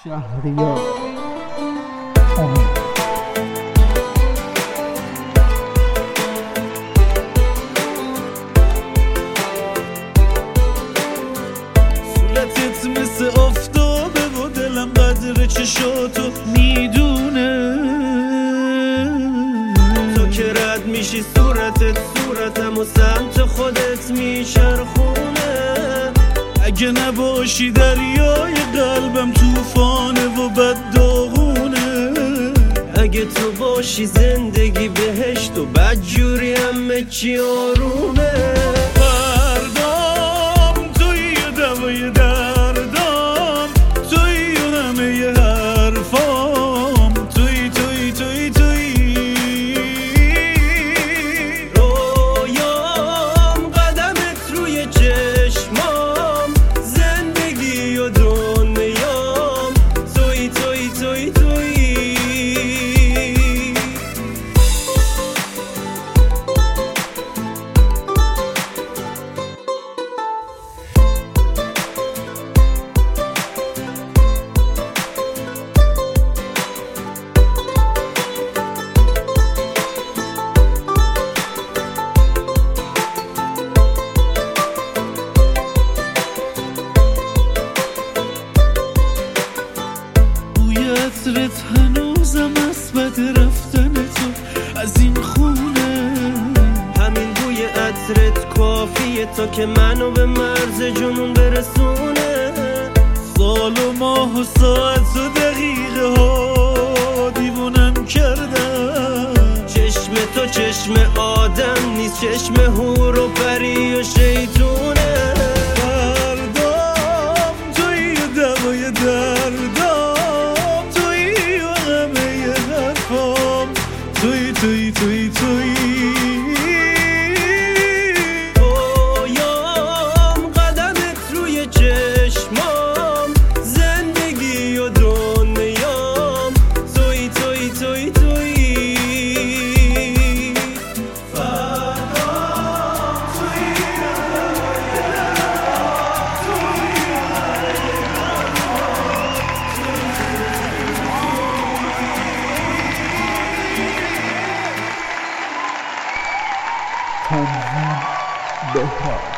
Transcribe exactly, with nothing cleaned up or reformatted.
شهریار امید. صورتت مثل آفتابه و دلم قدر چشاتو میدونه. تو که رد میشی صورتت صورتم و سمت خودت میچرخونه. اگه نباشی دریای قلبم توفانه و بد داغونه. اگه تو باشی زندگی بهشت و بدجوری همه چی آرومه. فردام توی دوای دردام، توی همه حرفام، توی توی توی توی رویام، قدمت روی چشمام، زندگی و دنیام، توی توی توی توی عطرت هنوزم از بد رفتن تو از این خونه. همین بوی عطرت کافیه تا که منو به مرز جنون برسونه. سال و ماه و ساعت و دقیقه ها دیوونم کردن. چشم تو چشم آدم نیست، چشم هور و پری و شیطونه. دردام توی دوای دردام، توی توی توی توی رویام، قدمت روی چشمام، زندگی و دنیام، توی توی توی توی فردام توی تنظیم بهتر.